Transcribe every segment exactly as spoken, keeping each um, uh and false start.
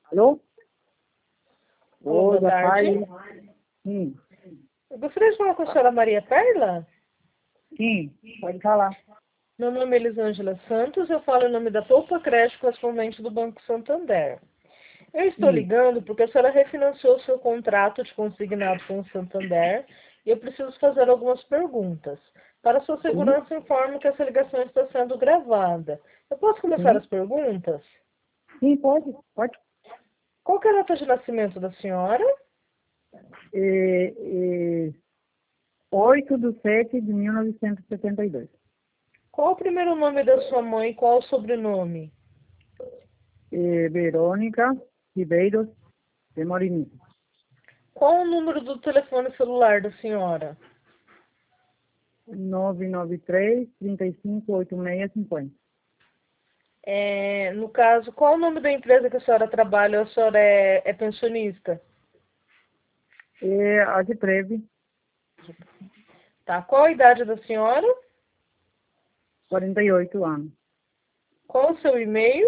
Alô? Alô, Oi, boa boa tarde. tarde. Sim, Eu gostaria de falar com a senhora Maria Perla. sim, pode falar. Meu nome é Elisângela Santos, eu falo em nome da Poupa Crédito, correspondente do Banco Santander. Eu estou Sim, ligando porque a senhora refinanciou seu contrato de consignado com o Santander e eu preciso fazer algumas perguntas. Para sua sim, segurança, informo que essa ligação está sendo gravada. Eu posso começar sim, as perguntas? sim, pode, pode. Qual que é a data de nascimento da senhora? É, é, oito de sete de mil novecentos e setenta e dois. Qual o primeiro nome da sua mãe e qual o sobrenome? É, Verônica Ribeiro de Morini. Qual o número do telefone celular da senhora? nove nove três, trinta e cinco, oitenta e seis, cinquenta. É, no caso, qual o nome da empresa que a senhora trabalha ou a senhora é, é pensionista? É, a de Treve, Tá. Qual a idade da senhora? quarenta e oito anos. Qual o seu e-mail?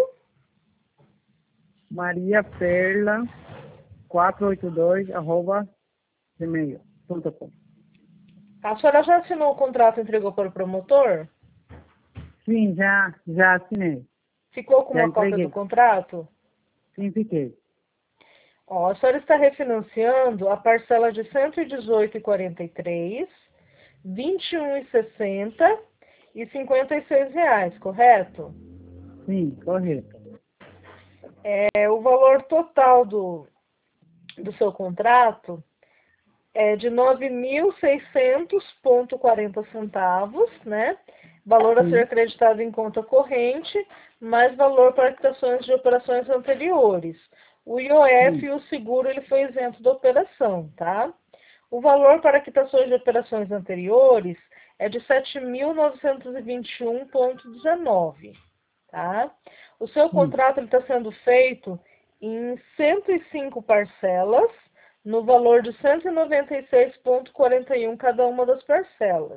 Maria Perla, quatrocentos e oitenta e dois, arroba, gmail ponto com. A senhora já assinou o contrato e entregou para o promotor? Sim, já, já assinei. Ficou com Já uma cópia do entreguei. contrato? Sim, fiquei. Ó, a senhora está refinanciando a parcela de cento e dezoito vírgula quarenta e três, vinte e um vírgula sessenta e cinquenta e seis reais, correto? Sim, correto. É, o valor total do, do seu contrato é de nove mil e seiscentos vírgula quarenta centavos, né? Valor a ser Sim, acreditado em conta corrente, mais valor para quitações de operações anteriores. O I O F sim, e o seguro ele foi isento da operação, tá? O valor para quitações de operações anteriores é de sete mil novecentos e vinte e um vírgula dezenove, tá? O seu sim, contrato está sendo feito em cento e cinco parcelas, no valor de cento e noventa e seis vírgula quarenta e um cada uma das parcelas.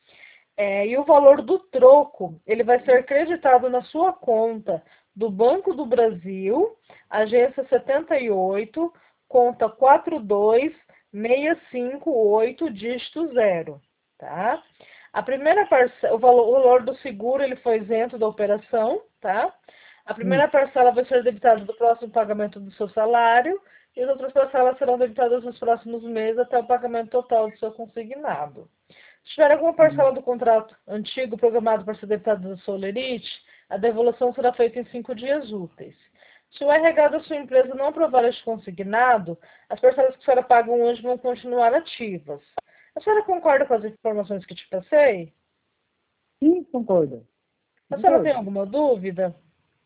É, e o valor do troco, ele vai ser creditado na sua conta do Banco do Brasil, agência setenta e oito, conta quatro dois seis cinco oito, dígito zero, tá? A primeira parcela, o valor, o valor do seguro, ele foi isento da operação, tá? A sim. primeira parcela vai ser debitada do próximo pagamento do seu salário e as outras parcelas serão debitadas nos próximos meses até o pagamento total do seu consignado. Se tiver alguma Hum. parcela do contrato antigo programado para ser debitada do Solerite, a devolução será feita em cinco dias úteis. Se o R H da sua empresa não aprovar este consignado, as parcelas que a senhora paga hoje vão continuar ativas. A senhora concorda com as informações que te passei? Sim, concordo. A senhora tem Concordo. alguma dúvida?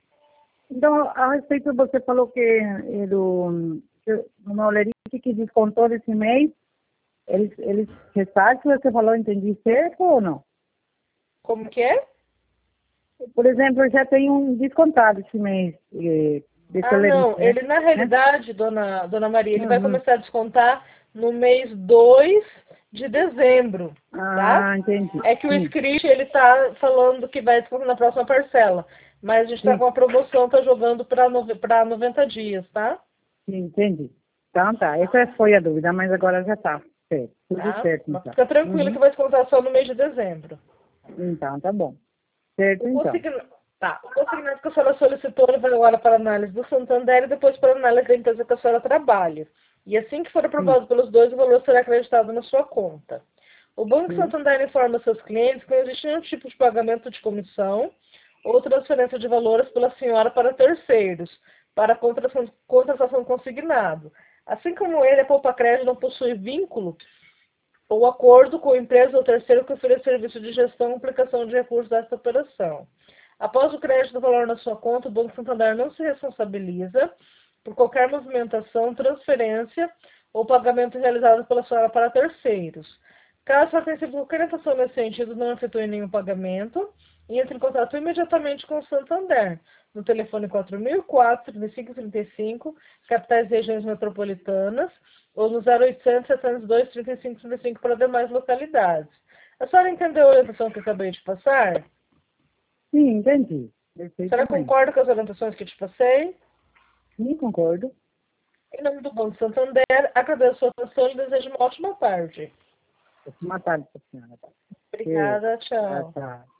Então, a respeito, você falou que é do, que no Maulerite que descontou desse mês, eles, eles ressarcem, você falou, entendi certo ou não? Como que é? Por exemplo, eu já tenho um descontado esse mês, eh, desse Ah, Olerite, não. né? Ele, na né? realidade, dona, dona Maria, ele vai Uhum. começar a descontar no mês dois de dezembro, tá? Ah, entendi. É que o Sim, script, ele tá falando que vai descontar na próxima parcela. Mas a gente tá sim, com a promoção, tá jogando para para noventa dias, tá? sim, entendi. Então tá, essa foi a dúvida, mas agora já tá certo. Tudo Tá? certo, Mas então. fica tranquilo que Uhum. vai descontar só no mês de dezembro. Então, tá bom. Certo, O então. consignado, tá. O consignado que a senhora solicitou, ele vai agora para análise do Santander e depois para análise da empresa que a senhora trabalha. E assim que for Sim, aprovado pelos dois, o valor será acreditado na sua conta. O Banco sim, Santander informa seus clientes que não existe nenhum tipo de pagamento de comissão ou transferência de valores pela senhora para terceiros, para contratação, contratação consignado. Assim como ele, a Poupa Crédito não possui vínculo ou acordo com a empresa ou terceiro que ofereça serviço de gestão e aplicação de recursos desta operação. Após o crédito do valor na sua conta, o Banco Santander não se responsabiliza por qualquer movimentação, transferência ou pagamento realizado pela senhora para terceiros. Caso a tenha sido qualquer infração nesse sentido, não efetue nenhum pagamento e entre em contato imediatamente com o Santander, no telefone quatro mil e quatro, trinta e cinco trinta e cinco, capitais e regiões metropolitanas, ou no zero oitocentos, setecentos e dois, trinta e cinco trinta e cinco para demais localidades. A senhora entendeu a orientação que eu acabei de passar? sim, entendi. A senhora Perfeitamente. concorda com as orientações que eu te passei? Sim, concordo. Em nome do Banco Santander, agradeço a sua atenção e desejo uma ótima tarde. Ótima tarde, senhora. Obrigada, Tchau, tchau. tchau.